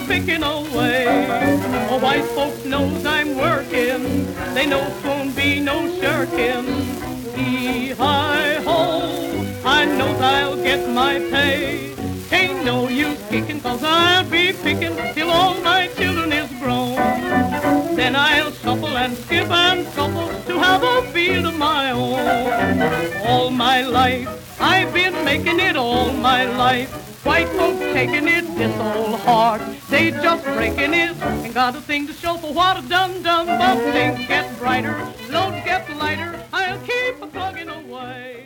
picking away. Oh, white folks knows I'm working, they know 'twon't be no shirking. E-hi-ho, I knows I'll get my pay. Ain't no use kicking, 'cause I'll be picking till all my children is grown. Then I'll shuffle and skip and shuffle to have a field of my own. All my life I've been making it, all my life. White folks taking it this old hard. They just breaking it, ain't got a thing to show for what I've done. But things get brighter, loads get lighter. I'll keep a plugging away.